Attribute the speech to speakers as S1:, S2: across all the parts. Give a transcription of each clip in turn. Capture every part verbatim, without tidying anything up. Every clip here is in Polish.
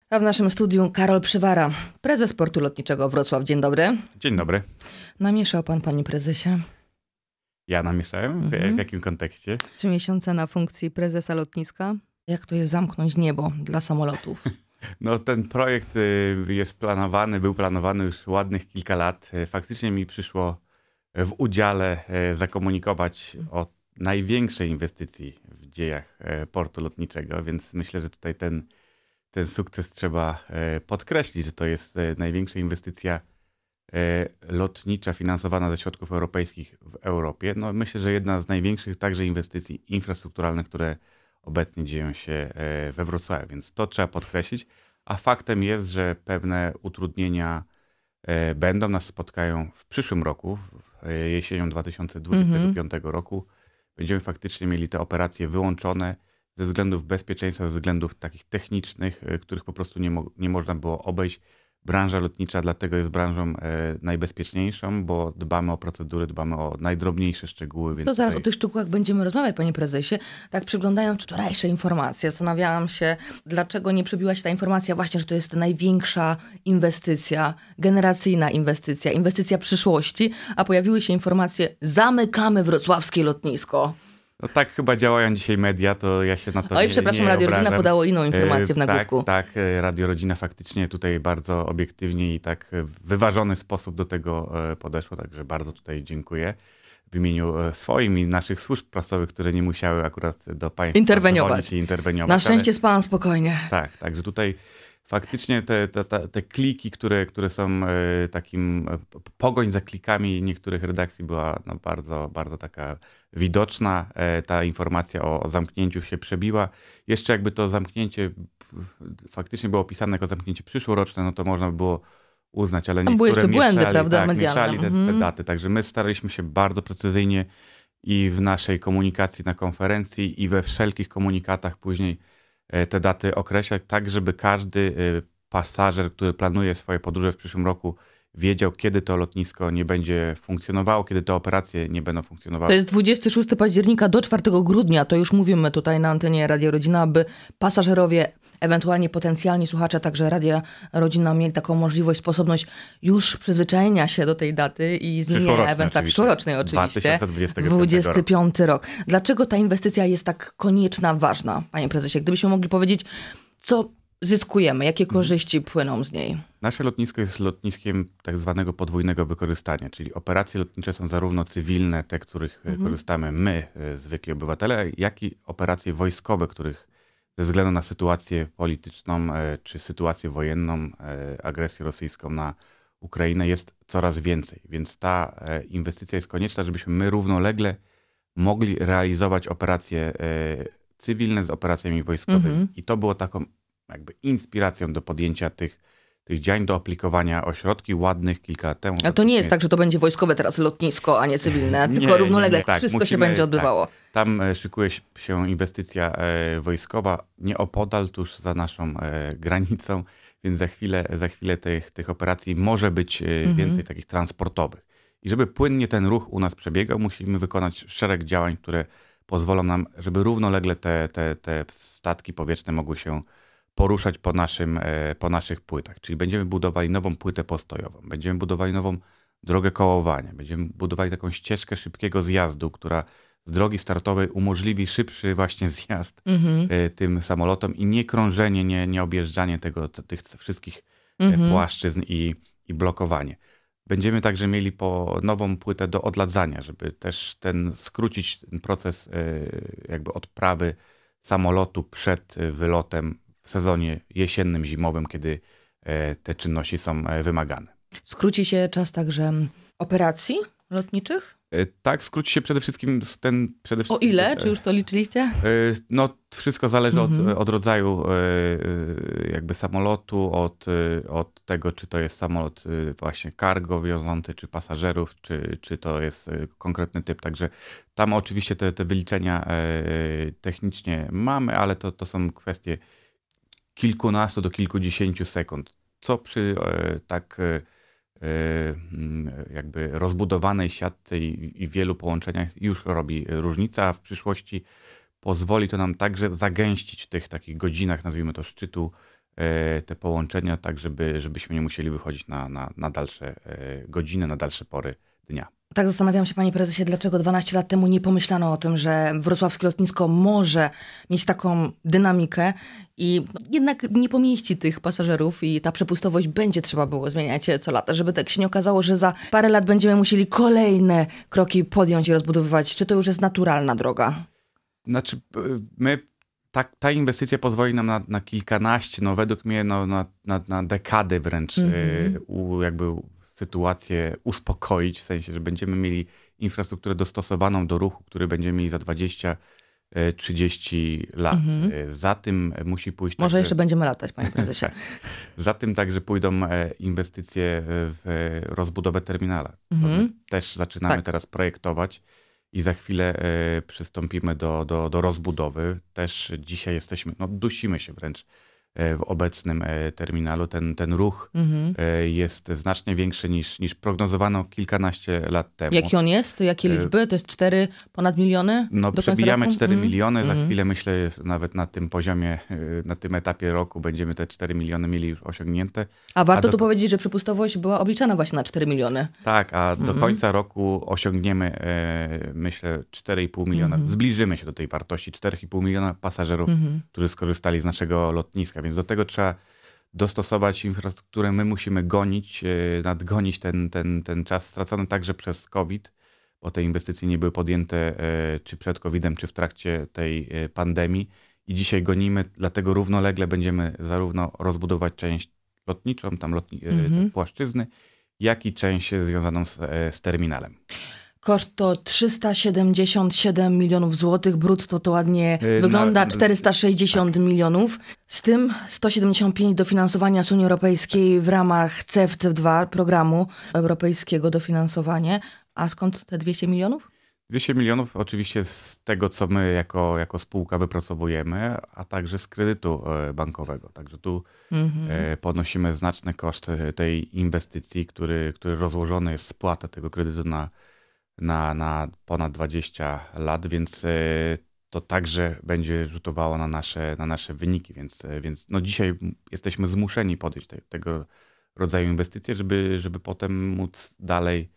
S1: A w naszym studiu Karol Przywara, prezes Portu Lotniczego Wrocław. Dzień dobry.
S2: Dzień dobry.
S1: Namieszał pan, panie prezesie?
S2: Ja namieszałem?
S1: Mhm.
S2: W jakim kontekście?
S1: Trzy miesiące na funkcji prezesa lotniska. Jak to jest zamknąć niebo dla samolotów?
S2: No ten projekt jest planowany, był planowany już ładnych kilka lat. Faktycznie mi przyszło w udziale zakomunikować o największej inwestycji w dziejach Portu Lotniczego, więc myślę, że tutaj ten, ten sukces trzeba podkreślić, że to jest największa inwestycja lotnicza finansowana ze środków europejskich w Europie. No myślę, że jedna z największych także inwestycji infrastrukturalnych, które obecnie dzieją się we Wrocławiu, więc to trzeba podkreślić. A faktem jest, że pewne utrudnienia będą, nas spotkają w przyszłym roku, jesienią dwa tysiące dwudziestego piątego roku. Będziemy faktycznie mieli te operacje wyłączone ze względów bezpieczeństwa, ze względów takich technicznych, których po prostu nie, mo- nie można było obejść. Branża lotnicza dlatego jest branżą e, najbezpieczniejszą, bo dbamy o procedury, dbamy o najdrobniejsze szczegóły. Więc
S1: To zaraz
S2: tutaj...
S1: o tych szczegółach będziemy rozmawiać, panie prezesie. Tak przyglądając wczorajsze informacje, zastanawiałam się, dlaczego nie przebiła się ta informacja właśnie, że to jest największa inwestycja, generacyjna inwestycja, inwestycja przyszłości, a pojawiły się informacje: zamykamy wrocławskie lotnisko.
S2: No tak chyba działają dzisiaj media, to ja się na to
S1: Oj,
S2: nie
S1: przepraszam,
S2: nie
S1: Radio
S2: obrażam.
S1: Rodzina podało inną informację w
S2: E,
S1: nagłówku.
S2: Tak, tak, Radio Rodzina faktycznie tutaj bardzo obiektywnie i tak w wyważony sposób do tego podeszło, także bardzo tutaj dziękuję w imieniu swoim i naszych służb prasowych, które nie musiały akurat do państwa
S1: Interweniować.
S2: I interweniować.
S1: Na szczęście
S2: ale...
S1: spałam spokojnie.
S2: Tak, także tutaj faktycznie te, te, te, te kliki, które, które są e, takim, e, pogoń za klikami niektórych redakcji była no, bardzo, bardzo taka widoczna. E, ta informacja o, o zamknięciu się przebiła. Jeszcze jakby to zamknięcie faktycznie było opisane jako zamknięcie przyszłoroczne, no to można by było uznać, ale
S1: Tam były
S2: niektóre
S1: jeszcze błędy,
S2: mieszali,
S1: prawda,
S2: tak,
S1: medialne.
S2: mieszali te,
S1: Mhm.
S2: te daty. Także my staraliśmy się bardzo precyzyjnie i w naszej komunikacji na konferencji i we wszelkich komunikatach później te daty określać tak, żeby każdy pasażer, który planuje swoje podróże w przyszłym roku, wiedział, kiedy to lotnisko nie będzie funkcjonowało, kiedy te operacje nie będą funkcjonowały.
S1: To jest dwudziestego szóstego października do czwartego grudnia, to już mówimy tutaj na antenie Radio Rodzina, aby pasażerowie, ewentualnie potencjalni słuchacze, także Radia Rodzina mieli taką możliwość, sposobność już przyzwyczajenia się do tej daty i zmienienia ewentualnie przyszłorocznej oczywiście.
S2: dwa tysiące dwudziestego piątego
S1: dwudziesty piąty rok. Dlaczego ta inwestycja jest tak konieczna, ważna, panie prezesie? Gdybyśmy mogli powiedzieć, co zyskujemy, jakie korzyści płyną z niej?
S2: Nasze lotnisko jest lotniskiem tak zwanego podwójnego wykorzystania, czyli operacje lotnicze są zarówno cywilne, te, których mhm. korzystamy my, zwykli obywatele, jak i operacje wojskowe, których ze względu na sytuację polityczną czy sytuację wojenną, agresję rosyjską na Ukrainę jest coraz więcej. Więc ta inwestycja jest konieczna, żebyśmy my równolegle mogli realizować operacje cywilne z operacjami wojskowymi. Mhm. I to było taką jakby inspiracją do podjęcia tych, tych działań, do aplikowania ośrodki ładnych kilka lat temu.
S1: A to nie jest tak, że to będzie wojskowe teraz lotnisko, a nie cywilne, tylko nie, równolegle nie, nie, tak. wszystko Musimy, się będzie odbywało.
S2: Tak. Tam szykuje się inwestycja wojskowa nieopodal, tuż za naszą granicą, więc za chwilę, za chwilę tych, tych operacji może być mhm. więcej takich transportowych. I żeby płynnie ten ruch u nas przebiegał, musimy wykonać szereg działań, które pozwolą nam, żeby równolegle te, te, te statki powietrzne mogły się poruszać po, naszym, po naszych płytach. Czyli będziemy budowali nową płytę postojową, będziemy budowali nową drogę kołowania, będziemy budowali taką ścieżkę szybkiego zjazdu, która z drogi startowej umożliwi szybszy właśnie zjazd mhm. tym samolotom i nie krążenie, nie, nie objeżdżanie tego, tych wszystkich mhm. płaszczyzn i, i blokowanie. Będziemy także mieli po nową płytę do odladzania, żeby też ten skrócić ten proces jakby odprawy samolotu przed wylotem w sezonie jesiennym, zimowym, kiedy te czynności są wymagane.
S1: Skróci się czas także operacji lotniczych?
S2: Tak, skróci się przede wszystkim ten... Przede wszystkim,
S1: o ile? Czy już to liczyliście?
S2: No wszystko zależy mm-hmm. od, od rodzaju jakby samolotu, od, od tego, czy to jest samolot właśnie cargo wiozący, czy pasażerów, czy, czy to jest konkretny typ. Także tam oczywiście te, te wyliczenia technicznie mamy, ale to, to są kwestie kilkunastu do kilkudziesięciu sekund, co przy tak jakby rozbudowanej siatce i, i wielu połączeniach już robi różnicę, a w przyszłości pozwoli to nam także zagęścić w tych takich godzinach, nazwijmy to szczytu, te połączenia, tak żeby, żebyśmy nie musieli wychodzić na, na, na dalsze godziny, na dalsze pory dnia.
S1: Tak zastanawiam się, panie prezesie, dlaczego dwanaście lat temu nie pomyślano o tym, że wrocławskie lotnisko może mieć taką dynamikę i jednak nie pomieści tych pasażerów i ta przepustowość będzie trzeba było zmieniać co lata, żeby tak się nie okazało, że za parę lat będziemy musieli kolejne kroki podjąć i rozbudowywać. Czy to już jest naturalna droga?
S2: Znaczy, my, ta, ta inwestycja pozwoli nam na, na kilkanaście, no według mnie no, na, na, na dekady wręcz mm-hmm. u, jakby sytuację uspokoić, w sensie, że będziemy mieli infrastrukturę dostosowaną do ruchu, który będziemy mieli za dwadzieścia trzydzieści lat. Mhm. Za tym musi pójść...
S1: Może
S2: także,
S1: jeszcze będziemy latać, panie prezesie.
S2: Za tym także pójdą inwestycje w rozbudowę terminala. Mhm. Też zaczynamy tak. teraz projektować i za chwilę przystąpimy do, do, do rozbudowy. Też dzisiaj jesteśmy, no dusimy się wręcz w obecnym terminalu. Ten, ten ruch mhm. jest znacznie większy niż, niż prognozowano kilkanaście lat temu.
S1: Jaki on jest? Jakie liczby? To jest cztery ponad miliony?
S2: No przebijamy cztery
S1: mhm.
S2: miliony. Za
S1: mhm.
S2: chwilę myślę, nawet na tym poziomie, na tym etapie roku będziemy te cztery miliony mieli już osiągnięte.
S1: A warto
S2: a do...
S1: tu powiedzieć, że przepustowość była obliczana właśnie na cztery miliony.
S2: Tak, a do mhm. końca roku osiągniemy myślę cztery i pół miliona. Mhm. Zbliżymy się do tej wartości cztery i pół miliona pasażerów, mhm. którzy skorzystali z naszego lotniska. Więc do tego trzeba dostosować infrastrukturę. My musimy gonić, nadgonić ten, ten, ten czas stracony także przez COVID, bo te inwestycje nie były podjęte czy przed kowidem, czy w trakcie tej pandemii. I dzisiaj gonimy, dlatego równolegle będziemy zarówno rozbudować część lotniczą, tam lotni- mhm. płaszczyzny, jak i część związaną z, z terminalem.
S1: Koszt to trzysta siedemdziesiąt siedem milionów złotych, brutto to ładnie yy, wygląda, na, czterysta sześćdziesiąt tak. milionów. Z tym sto siedemdziesiąt pięć dofinansowania z Unii Europejskiej w ramach C E F T dwa, programu europejskiego dofinansowania. A skąd te dwieście milionów?
S2: dwieście milionów oczywiście z tego, co my jako, jako spółka wypracowujemy, a także z kredytu bankowego. Także tu mhm. ponosimy znaczny koszt tej inwestycji, który, który rozłożony jest spłata tego kredytu na Na, na ponad dwadzieścia lat, więc to także będzie rzutowało na nasze, na nasze wyniki, więc, więc no dzisiaj jesteśmy zmuszeni podjąć te, tego rodzaju inwestycje, żeby, żeby potem móc dalej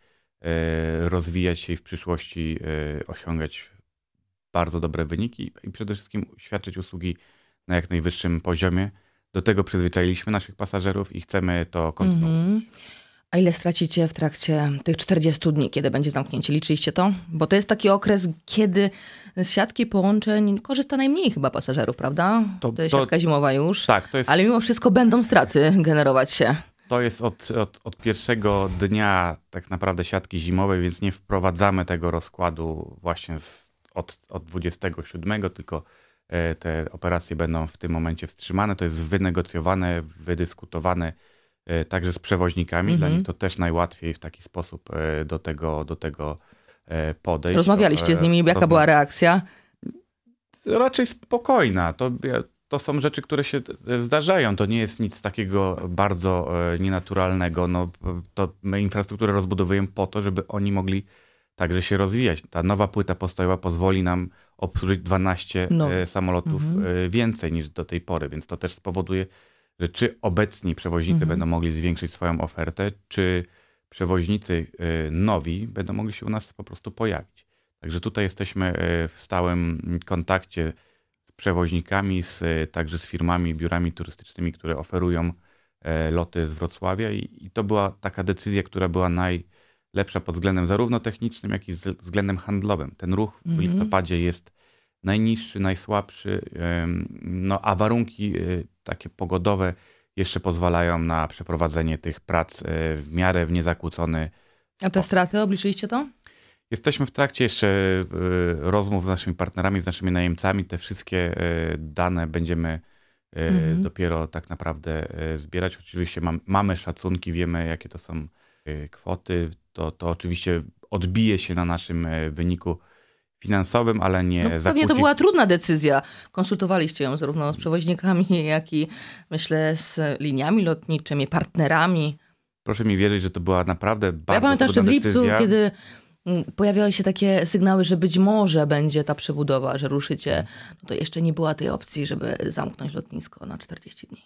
S2: rozwijać się i w przyszłości osiągać bardzo dobre wyniki i przede wszystkim świadczyć usługi na jak najwyższym poziomie. Do tego przyzwyczailiśmy naszych pasażerów i chcemy to kontynuować. Mm-hmm.
S1: A ile stracicie w trakcie tych czterdziestu dni, kiedy będzie zamknięcie? Liczyliście to? Bo to jest taki okres, kiedy z siatki połączeń korzysta najmniej chyba pasażerów, prawda? To, to jest to, siatka zimowa już,
S2: tak, to jest,
S1: ale mimo wszystko będą straty generować się.
S2: To jest od, od, od pierwszego dnia tak naprawdę siatki zimowej, więc nie wprowadzamy tego rozkładu właśnie z, od, od dwudziestego siódmego, tylko te operacje będą w tym momencie wstrzymane. To jest wynegocjowane, wydyskutowane także z przewoźnikami. Mm-hmm. Dla nich to też najłatwiej w taki sposób do tego, do tego podejść.
S1: Rozmawialiście z nimi, jaka Rozmawia... była reakcja?
S2: Raczej spokojna. To, to są rzeczy, które się zdarzają. To nie jest nic takiego bardzo nienaturalnego. No, to my infrastrukturę rozbudowujemy po to, żeby oni mogli także się rozwijać. Ta nowa płyta postojowa pozwoli nam obsłużyć dwanaście no. samolotów mm-hmm. więcej niż do tej pory, więc to też spowoduje, że czy obecni przewoźnicy mhm. będą mogli zwiększyć swoją ofertę, czy przewoźnicy nowi będą mogli się u nas po prostu pojawić. Także tutaj jesteśmy w stałym kontakcie z przewoźnikami, z, także z firmami, biurami turystycznymi, które oferują loty z Wrocławia i, i to była taka decyzja, która była najlepsza pod względem zarówno technicznym, jak i z względem handlowym. Ten ruch w mhm. listopadzie jest najniższy, najsłabszy, no a warunki takie pogodowe jeszcze pozwalają na przeprowadzenie tych prac w miarę w niezakłócony sposób.
S1: A te straty, obliczyliście to?
S2: Jesteśmy w trakcie jeszcze rozmów z naszymi partnerami, z naszymi najemcami. Te wszystkie dane będziemy mhm. dopiero tak naprawdę zbierać. Oczywiście mam, mamy szacunki, wiemy jakie to są kwoty. To, to oczywiście odbije się na naszym wyniku finansowym, ale nie no,
S1: zakłóci... Pewnie to była trudna decyzja. Konsultowaliście ją zarówno z przewoźnikami, jak i myślę z liniami lotniczymi, partnerami.
S2: Proszę mi wierzyć, że to była naprawdę bardzo
S1: ja pamiętam,
S2: trudna
S1: decyzja. Ja pamiętam, że w lipcu, kiedy pojawiały się takie sygnały, że być może będzie ta przebudowa, że ruszycie, no to jeszcze nie była tej opcji, żeby zamknąć lotnisko na czterdzieści dni.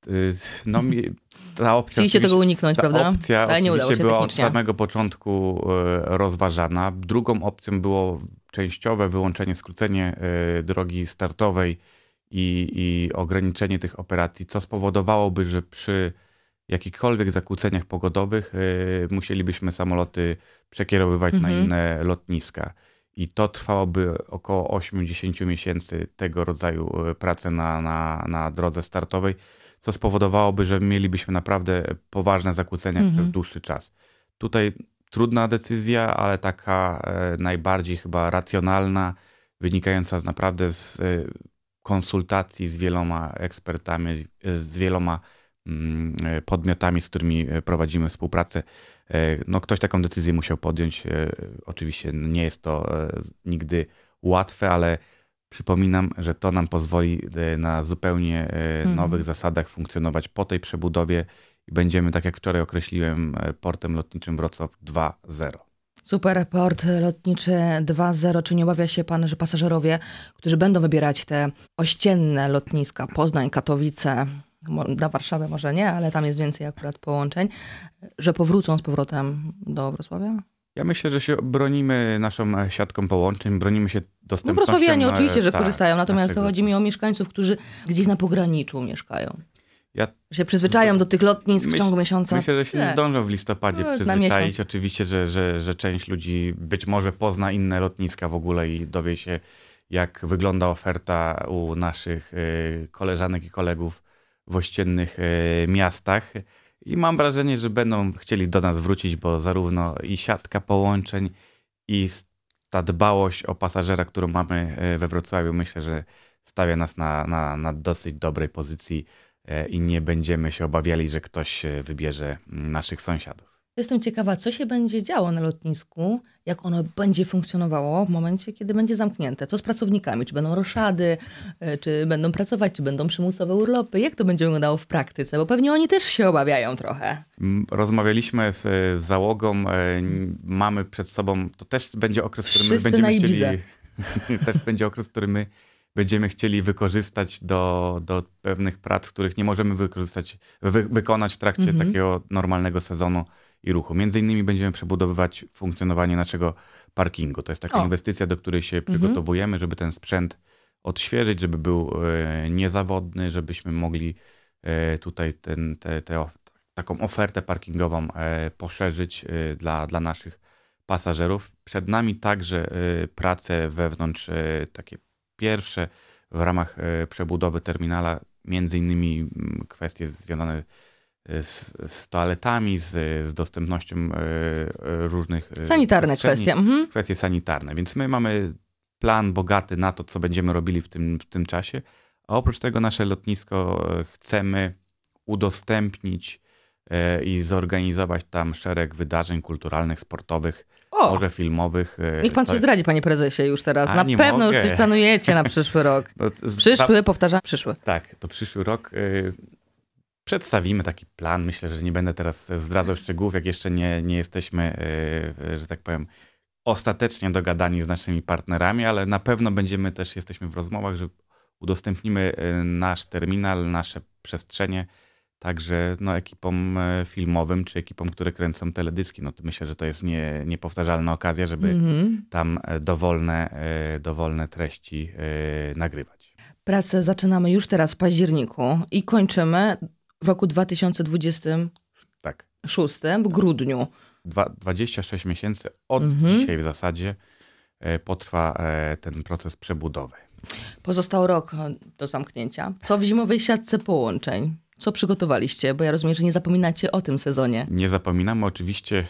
S2: No, mi, ta opcja...
S1: Chcieliście tego uniknąć,
S2: ta
S1: prawda?
S2: opcja
S1: Ale nie udało się
S2: była
S1: technicznie.
S2: od samego początku rozważana. Drugą opcją było częściowe wyłączenie, skrócenie drogi startowej i, i ograniczenie tych operacji, co spowodowałoby, że przy jakichkolwiek zakłóceniach pogodowych musielibyśmy samoloty przekierowywać mhm. na inne lotniska. I to trwałoby około osiem do dziesięciu miesięcy tego rodzaju pracy na, na, na drodze startowej, co spowodowałoby, że mielibyśmy naprawdę poważne zakłócenia mhm. przez dłuższy czas. Tutaj trudna decyzja, ale taka e, najbardziej chyba racjonalna, wynikająca z naprawdę z e, konsultacji z wieloma ekspertami, z wieloma mm, podmiotami, z którymi prowadzimy współpracę. No, ktoś taką decyzję musiał podjąć. Oczywiście nie jest to nigdy łatwe, ale przypominam, że to nam pozwoli na zupełnie mhm. nowych zasadach funkcjonować po tej przebudowie i będziemy, tak jak wczoraj określiłem, portem lotniczym Wrocław dwa zero.
S1: Super, port lotniczy dwa zero. Czy nie obawia się pan, że pasażerowie, którzy będą wybierać te ościenne lotniska, Poznań, Katowice, na Warszawę może nie, ale tam jest więcej akurat połączeń, że powrócą z powrotem do Wrocławia?
S2: Ja myślę, że się bronimy naszą siatką połączeń, bronimy się dostępnością.
S1: No wrocławianie oczywiście, że
S2: ta,
S1: korzystają, natomiast
S2: naszego...
S1: to chodzi mi o mieszkańców, którzy gdzieś na pograniczu mieszkają.
S2: Ja
S1: się przyzwyczają do tych lotnisk myśl, w ciągu miesiąca.
S2: Myślę, że się nie zdążą w listopadzie no, przyzwyczaić. Oczywiście, że, że, że część ludzi być może pozna inne lotniska w ogóle i dowie się, jak wygląda oferta u naszych koleżanek i kolegów w ościennych miastach. I mam wrażenie, że będą chcieli do nas wrócić, bo zarówno i siatka połączeń, i ta dbałość o pasażera, którą mamy we Wrocławiu, myślę, że stawia nas na, na, na dosyć dobrej pozycji i nie będziemy się obawiali, że ktoś wybierze naszych sąsiadów.
S1: Jestem ciekawa, co się będzie działo na lotnisku, jak ono będzie funkcjonowało w momencie, kiedy będzie zamknięte. Co z pracownikami? Czy będą roszady, czy będą pracować, czy będą przymusowe urlopy? Jak to będzie wyglądało w praktyce? Bo pewnie oni też się obawiają trochę.
S2: Rozmawialiśmy z, z załogą, mamy przed sobą, to też będzie okres, w którym my
S1: Wszyscy
S2: będziemy chcieli... też będzie okres, który my będziemy chcieli wykorzystać do, do pewnych prac, których nie możemy wykorzystać, wy, wykonać w trakcie mhm. takiego normalnego sezonu i ruchu. Między innymi będziemy przebudowywać funkcjonowanie naszego parkingu. To jest taka o. inwestycja, do której się mhm. przygotowujemy, żeby ten sprzęt odświeżyć, żeby był e, niezawodny, żebyśmy mogli e, tutaj ten, te, te, o, taką ofertę parkingową e, poszerzyć e, dla, dla naszych pasażerów. Przed nami także e, prace wewnątrz, e, takie pierwsze w ramach e, przebudowy terminala, między innymi kwestie związane z, z toaletami, z, z dostępnością y, różnych
S1: sanitarne kwestie. Mhm.
S2: Kwestie sanitarne. Więc my mamy plan bogaty na to, co będziemy robili w tym, w tym czasie. A oprócz tego nasze lotnisko chcemy udostępnić y, i zorganizować tam szereg wydarzeń kulturalnych, sportowych, o! może filmowych.
S1: Niech pan coś jest... zdradzi, panie prezesie, już teraz. A, na pewno mogę. Już coś planujecie na przyszły rok. No, przyszły, powtarzam, przyszły.
S2: Tak, to przyszły rok. Y, Przedstawimy taki plan. Myślę, że nie będę teraz zdradzał szczegółów, jak jeszcze nie, nie jesteśmy, że tak powiem, ostatecznie dogadani z naszymi partnerami, ale na pewno będziemy też, jesteśmy w rozmowach, że udostępnimy nasz terminal, nasze przestrzenie także no, ekipom filmowym, czy ekipom, które kręcą teledyski. No to myślę, że to jest nie, niepowtarzalna okazja, żeby mm-hmm. tam dowolne, dowolne treści nagrywać.
S1: Pracę zaczynamy już teraz w październiku i kończymy w roku dwa tysiące dwudziestym szóstym, tak. w grudniu.
S2: Dwa, dwadzieścia sześć miesięcy od mhm. dzisiaj w zasadzie potrwa ten proces przebudowy.
S1: Pozostał rok do zamknięcia. Co w zimowej siatce połączeń? Co przygotowaliście? Bo ja rozumiem, że nie zapominacie o tym sezonie.
S2: Nie zapominamy. Oczywiście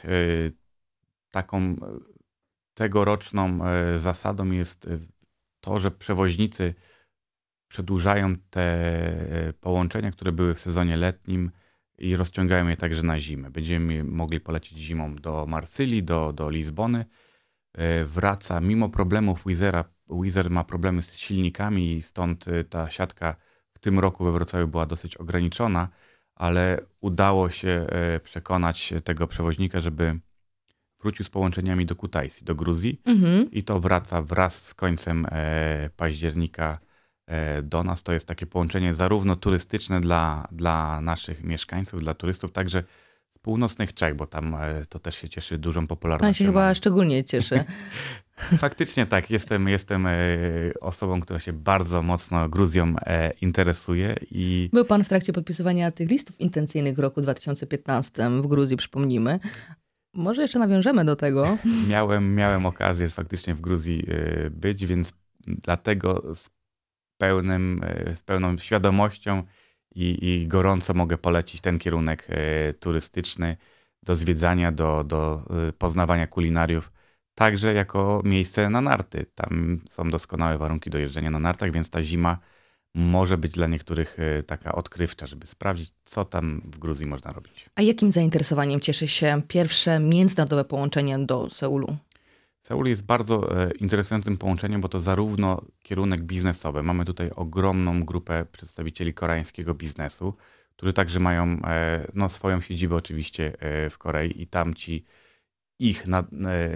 S2: taką tegoroczną zasadą jest to, że przewoźnicy przedłużają te połączenia, które były w sezonie letnim i rozciągają je także na zimę. Będziemy mogli polecieć zimą do Marsylii, do, do Lizbony. Wraca, mimo problemów Wizzera, Wizzer ma problemy z silnikami i stąd ta siatka w tym roku we Wrocławiu była dosyć ograniczona, ale udało się przekonać tego przewoźnika, żeby wrócił z połączeniami do Kutaisi, do Gruzji mhm. i to wraca wraz z końcem października do nas. To jest takie połączenie zarówno turystyczne dla, dla naszych mieszkańców, dla turystów, także z północnych Czech, bo tam to też się cieszy dużą popularnością.
S1: Pan się chyba szczególnie cieszy.
S2: Faktycznie tak, jestem, jestem osobą, która się bardzo mocno Gruzją interesuje. I
S1: Był pan w trakcie podpisywania tych listów intencyjnych w roku dwa tysiące piętnastym w Gruzji, przypomnijmy. Może jeszcze nawiążemy do tego.
S2: Miałem, miałem okazję faktycznie w Gruzji być, więc dlatego z, pełnym, z pełną świadomością i, i gorąco mogę polecić ten kierunek turystyczny do zwiedzania, do, do poznawania kulinariów. Także jako miejsce na narty. Tam są doskonałe warunki do jeżdżenia na nartach, więc ta zima może być dla niektórych taka odkrywcza, żeby sprawdzić, co tam w Gruzji można robić.
S1: A jakim zainteresowaniem cieszy się pierwsze międzynarodowe połączenie do Seulu?
S2: Seul jest bardzo interesującym połączeniem, bo to zarówno kierunek biznesowy. Mamy tutaj ogromną grupę przedstawicieli koreańskiego biznesu, którzy także mają no, swoją siedzibę oczywiście w Korei i tam ci ich nad,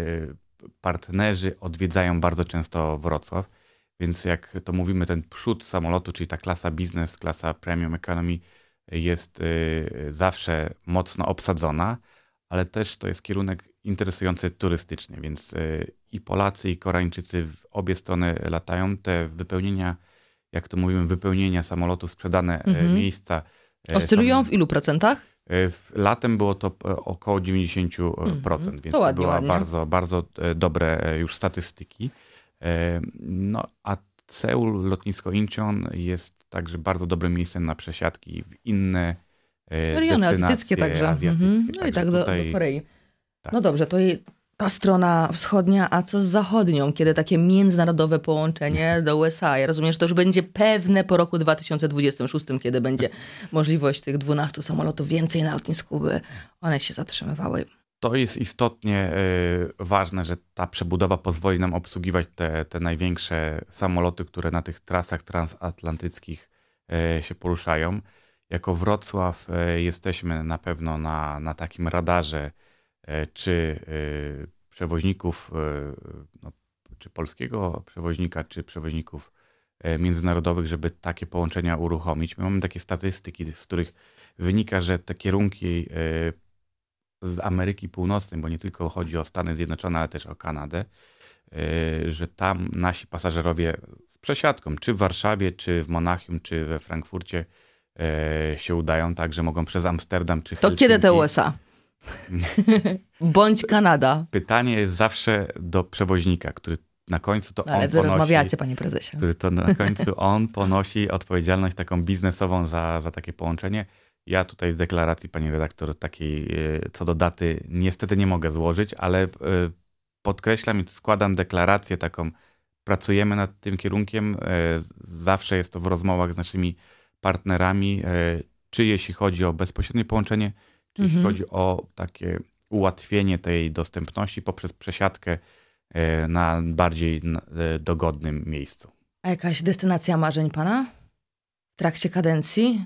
S2: partnerzy odwiedzają bardzo często Wrocław, więc jak to mówimy, ten przód samolotu, czyli ta klasa business, klasa premium economy jest zawsze mocno obsadzona, ale też to jest kierunek interesujący turystycznie, więc i Polacy, i Koreańczycy w obie strony latają. Te wypełnienia, jak to mówimy, wypełnienia samolotu, sprzedane mhm. miejsca.
S1: Oscylują
S2: są,
S1: w ilu procentach?
S2: Latem było to około dziewięćdziesiąt procent, mhm. więc to,
S1: to ładnie,
S2: była
S1: ładnie.
S2: bardzo, bardzo dobre już statystyki. No, a Seul, lotnisko Incheon jest także bardzo dobrym miejscem na przesiadki w inne
S1: rejony azjatyckie także.
S2: azjatyckie.
S1: Mhm. No
S2: także
S1: i tak do,
S2: tutaj,
S1: do Korei.
S2: tak.
S1: No dobrze, to i ta strona wschodnia, a co z zachodnią, kiedy takie międzynarodowe połączenie do U S A? Ja rozumiem, że to już będzie pewne po roku dwa tysiące dwudziestym szóstym, kiedy będzie możliwość tych dwunastu samolotów więcej na lotnisku, by one się zatrzymywały.
S2: To jest istotnie y, ważne, że ta przebudowa pozwoli nam obsługiwać te, te największe samoloty, które na tych trasach transatlantyckich y, się poruszają. Jako Wrocław y, jesteśmy na pewno na, na takim radarze y, czy y, przewoźników, y, no, czy polskiego przewoźnika, czy przewoźników y, międzynarodowych, żeby takie połączenia uruchomić. My mamy takie statystyki, z których wynika, że te kierunki y, z Ameryki Północnej, bo nie tylko chodzi o Stany Zjednoczone, ale też o Kanadę, że tam nasi pasażerowie z przesiadką, czy w Warszawie, czy w Monachium, czy we Frankfurcie się udają, tak, że mogą przez Amsterdam, czy Helsinki.
S1: To kiedy te U S A? Bądź Kanada.
S2: Pytanie jest zawsze do przewoźnika, który na końcu to
S1: Ale
S2: on
S1: wy
S2: ponosi,
S1: rozmawiacie, panie prezesie.
S2: który to na końcu on ponosi odpowiedzialność taką biznesową za, za takie połączenie. Ja tutaj w deklaracji, pani redaktor, takiej co do daty niestety nie mogę złożyć, ale podkreślam i składam deklarację taką, pracujemy nad tym kierunkiem, zawsze jest to w rozmowach z naszymi partnerami, czy jeśli chodzi o bezpośrednie połączenie, czy mhm. jeśli chodzi o takie ułatwienie tej dostępności poprzez przesiadkę na bardziej dogodnym miejscu.
S1: A jakaś destynacja marzeń pana w trakcie kadencji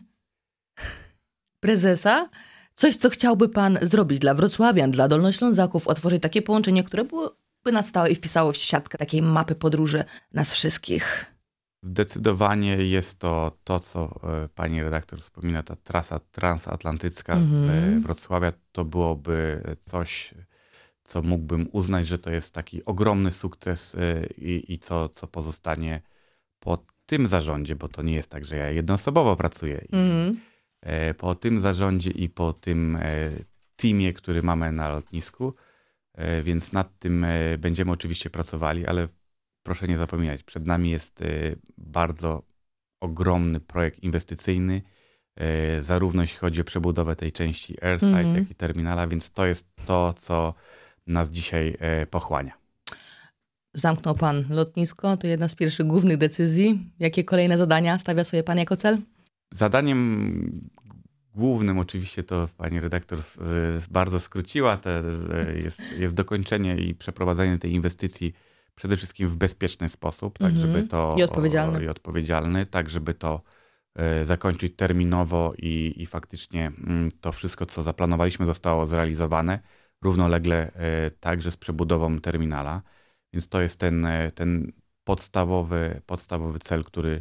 S1: prezesa? Coś, co chciałby pan zrobić dla wrocławian, dla dolnoślązaków, otworzyć takie połączenie, które byłoby na stałe i wpisało w siatkę takiej mapy podróży nas wszystkich?
S2: Zdecydowanie jest to to, co pani redaktor wspomina, ta trasa transatlantycka mm-hmm. z Wrocławia. To byłoby coś, co mógłbym uznać, że to jest taki ogromny sukces i, i co, co pozostanie po tym zarządzie, bo to nie jest tak, że ja jednoosobowo pracuję. Mm-hmm. Po tym zarządzie i po tym teamie, który mamy na lotnisku, więc nad tym będziemy oczywiście pracowali, ale proszę nie zapominać, przed nami jest bardzo ogromny projekt inwestycyjny, zarówno jeśli chodzi o przebudowę tej części airside, mm-hmm. jak i terminala, więc to jest to, co nas dzisiaj pochłania.
S1: Zamknął pan lotnisko, to jedna z pierwszych głównych decyzji. Jakie kolejne zadania stawia sobie pan jako cel?
S2: Zadaniem głównym oczywiście to pani redaktor bardzo skróciła, te, jest, jest dokończenie i przeprowadzenie tej inwestycji przede wszystkim w bezpieczny sposób, tak żeby mm-hmm. to
S1: I odpowiedzialny.
S2: O, i odpowiedzialny, tak żeby to e, zakończyć terminowo i, i faktycznie m, to wszystko, co zaplanowaliśmy, zostało zrealizowane równolegle e, także z przebudową terminala. Więc to jest ten, ten podstawowy, podstawowy cel, który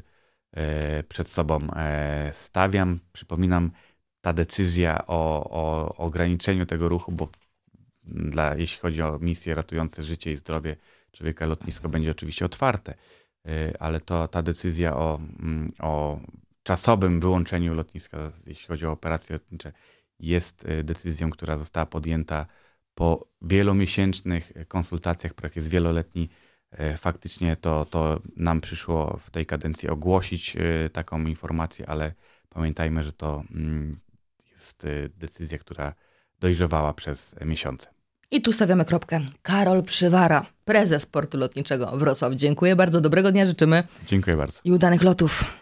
S2: przed sobą stawiam. Przypominam, ta decyzja o, o ograniczeniu tego ruchu, bo dla, jeśli chodzi o misje ratujące życie i zdrowie człowieka, lotnisko będzie oczywiście otwarte, ale to ta decyzja o, o czasowym wyłączeniu lotniska, jeśli chodzi o operacje lotnicze, jest decyzją, która została podjęta po wielomiesięcznych konsultacjach, projekt jest wieloletni. Faktycznie to, to nam przyszło w tej kadencji ogłosić taką informację, ale pamiętajmy, że to jest decyzja, która dojrzewała przez miesiące.
S1: I tu stawiamy kropkę. Karol Przywara, prezes Portu Lotniczego Wrocław. Dziękuję bardzo, dobrego dnia życzymy.
S2: Dziękuję bardzo.
S1: I udanych lotów.